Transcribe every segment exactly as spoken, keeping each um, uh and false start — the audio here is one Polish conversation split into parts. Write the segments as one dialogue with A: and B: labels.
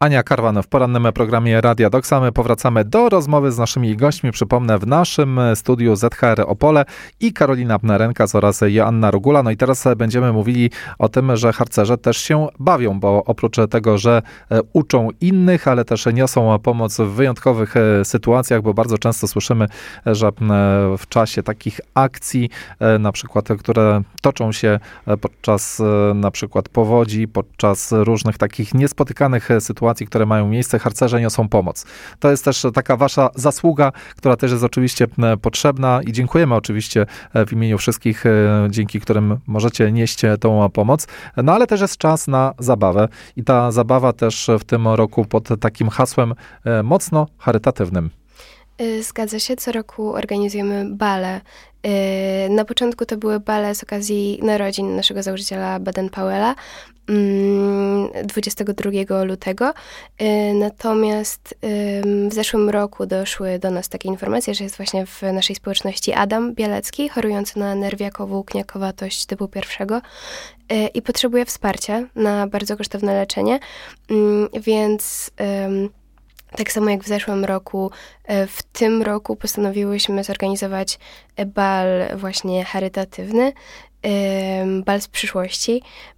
A: Ania Karwan w porannym programie Radia Doksa. My powracamy do rozmowy z naszymi gośćmi. Przypomnę, w naszym studiu Z H R Opole i Karolina Pnerenkas oraz Joanna Rugula. No i teraz będziemy mówili o tym, że harcerze też się bawią, bo oprócz tego, że uczą innych, ale też niosą pomoc w wyjątkowych sytuacjach, bo bardzo często słyszymy, że w czasie takich akcji, na przykład, które toczą się podczas na przykład powodzi, podczas różnych takich niespotykanych sytuacji, które mają miejsce, harcerze niosą pomoc. To jest też taka wasza zasługa, która też jest oczywiście potrzebna i dziękujemy oczywiście w imieniu wszystkich, dzięki którym możecie nieść tą pomoc. No ale też jest czas na zabawę i ta zabawa też w tym roku pod takim hasłem mocno charytatywnym.
B: Zgadza się, co roku organizujemy bale. Na początku to były bale z okazji narodzin naszego założyciela Baden-Powella dwudziestego drugiego lutego. Natomiast w zeszłym roku doszły do nas takie informacje, że jest właśnie w naszej społeczności Adam Bielecki, chorujący na nerwiakową kniakowatość typu pierwszego i potrzebuje wsparcia na bardzo kosztowne leczenie, więc tak samo jak w zeszłym roku, w tym roku postanowiłyśmy zorganizować bal właśnie charytatywny, bal z przyszłości,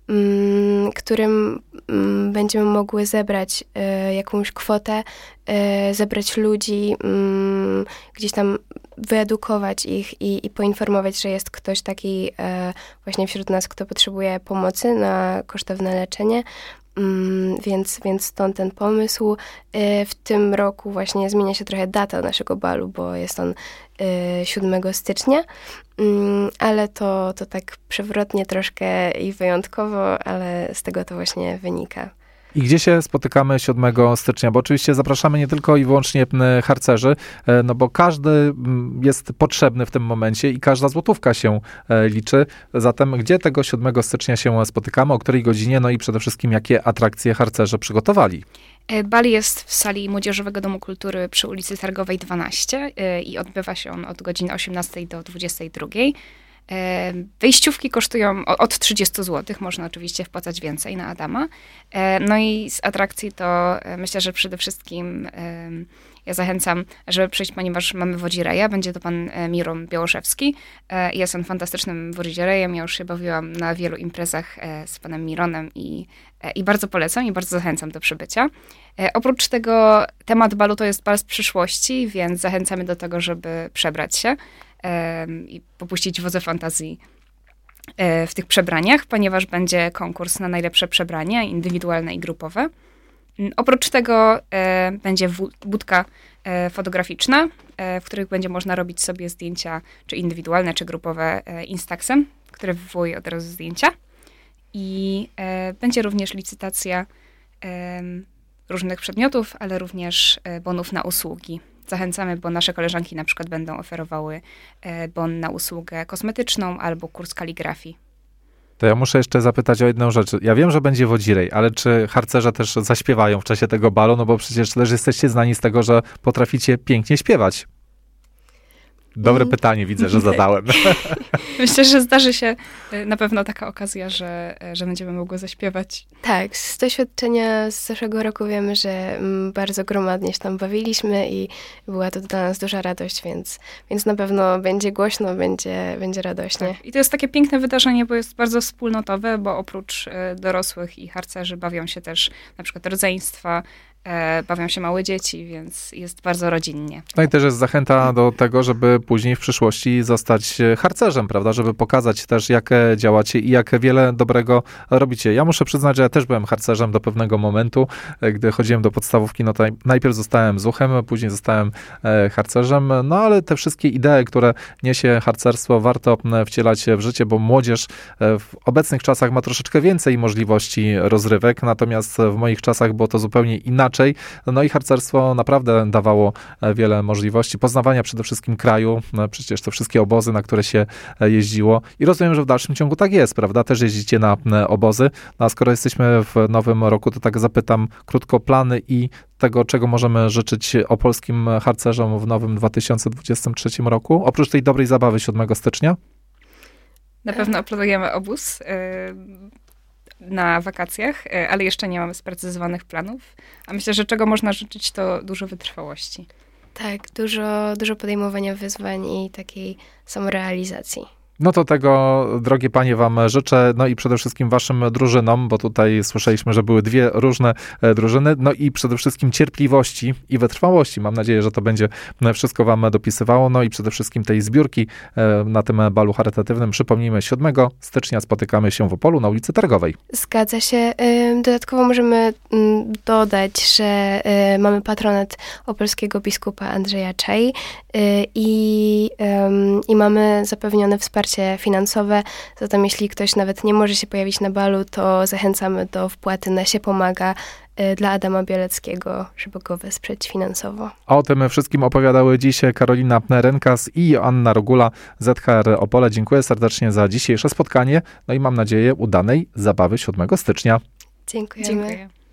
B: którym będziemy mogły zebrać jakąś kwotę, zebrać ludzi, gdzieś tam wyedukować ich i, i poinformować, że jest ktoś taki właśnie wśród nas, kto potrzebuje pomocy na kosztowne leczenie. Mm, więc, więc stąd ten pomysł. Y, w tym roku właśnie zmienia się trochę data naszego balu, bo jest on y, siódmego stycznia, y, ale to, to tak przewrotnie troszkę i wyjątkowo, ale z tego to właśnie wynika.
A: I gdzie się spotykamy siódmego stycznia? Bo oczywiście zapraszamy nie tylko i wyłącznie harcerzy, no bo każdy jest potrzebny w tym momencie i każda złotówka się liczy. Zatem gdzie tego siódmego stycznia się spotykamy, o której godzinie, no i przede wszystkim jakie atrakcje harcerze przygotowali?
C: Bal jest w sali Młodzieżowego Domu Kultury przy ulicy Targowej dwanaście i odbywa się on od godziny osiemnastej do dwudziestej drugiej. Wejściówki kosztują od trzydzieści złotych, można oczywiście wpłacać więcej na Adama. No i z atrakcji to myślę, że przede wszystkim ja zachęcam, żeby przyjść, ponieważ mamy wodzireja. Będzie to pan Miron Białoszewski. Jest on fantastycznym wodzirejem. Ja już się bawiłam na wielu imprezach z panem Mironem i, i bardzo polecam i bardzo zachęcam do przybycia. Oprócz tego temat balu to jest bal z przyszłości, więc zachęcamy do tego, żeby przebrać się i popuścić wodze fantazji w tych przebraniach, ponieważ będzie konkurs na najlepsze przebrania, indywidualne i grupowe. Oprócz tego będzie budka fotograficzna, w których będzie można robić sobie zdjęcia, czy indywidualne, czy grupowe Instaxem, które wywołuje od razu zdjęcia. I będzie również licytacja różnych przedmiotów, ale również bonów na usługi. Zachęcamy, bo nasze koleżanki na przykład będą oferowały bon na usługę kosmetyczną albo kurs kaligrafii.
A: To ja muszę jeszcze zapytać o jedną rzecz. Ja wiem, że będzie wodzirej, ale czy harcerze też zaśpiewają w czasie tego balu? No bo przecież też jesteście znani z tego, że potraficie pięknie śpiewać. Dobre pytanie, widzę, że zadałem.
C: Myślę, że zdarzy się na pewno taka okazja, że, że będziemy mogły zaśpiewać.
B: Tak, z doświadczenia z zeszłego roku wiemy, że bardzo gromadnie się tam bawiliśmy i była to dla nas duża radość, więc, więc na pewno będzie głośno, będzie, będzie radośnie.
C: Tak. I to jest takie piękne wydarzenie, bo jest bardzo wspólnotowe, bo oprócz dorosłych i harcerzy bawią się też na przykład rodzeństwa, bawią się małe dzieci, więc jest bardzo rodzinnie.
A: No i też jest zachęta do tego, żeby później w przyszłości zostać harcerzem, prawda, żeby pokazać też, jak działacie i jak wiele dobrego robicie. Ja muszę przyznać, że ja też byłem harcerzem do pewnego momentu, gdy chodziłem do podstawówki, no to najpierw zostałem zuchem, później zostałem harcerzem, no ale te wszystkie idee, które niesie harcerstwo, warto wcielać w życie, bo młodzież w obecnych czasach ma troszeczkę więcej możliwości rozrywek, natomiast w moich czasach było to zupełnie inaczej. No i harcerstwo naprawdę dawało wiele możliwości poznawania przede wszystkim kraju, no przecież te wszystkie obozy, na które się jeździło i rozumiem, że w dalszym ciągu tak jest, prawda? Też jeździcie na obozy, no a skoro jesteśmy w nowym roku, to tak zapytam krótko plany i tego, czego możemy życzyć opolskim harcerzom w nowym dwa tysiące dwudziestym trzecim roku, oprócz tej dobrej zabawy siódmego stycznia?
C: Na pewno planujemy obóz. na wakacjach, ale jeszcze nie mamy sprecyzowanych planów. A myślę, że czego można życzyć, to dużo wytrwałości.
B: Tak, dużo, dużo podejmowania wyzwań i takiej samorealizacji.
A: No to tego, drogie panie, wam życzę, no i przede wszystkim waszym drużynom, bo tutaj słyszeliśmy, że były dwie różne drużyny, no i przede wszystkim cierpliwości i wytrwałości. Mam nadzieję, że to będzie wszystko wam dopisywało, no i przede wszystkim tej zbiórki na tym balu charytatywnym. Przypomnijmy, siódmego stycznia spotykamy się w Opolu na ulicy Targowej.
B: Zgadza się. Dodatkowo możemy dodać, że mamy patronat opolskiego biskupa Andrzeja Czai i, i mamy zapewnione wsparcie finansowe, zatem jeśli ktoś nawet nie może się pojawić na balu, to zachęcamy do wpłaty na Sie Pomaga dla Adama Bieleckiego, żeby go wesprzeć finansowo.
A: A o tym wszystkim opowiadały dziś Karolina Renkas i Joanna Rogula, Z H R Opole. Dziękuję serdecznie za dzisiejsze spotkanie, no i mam nadzieję udanej zabawy siódmego stycznia.
B: Dziękujemy.
C: Dziękuję.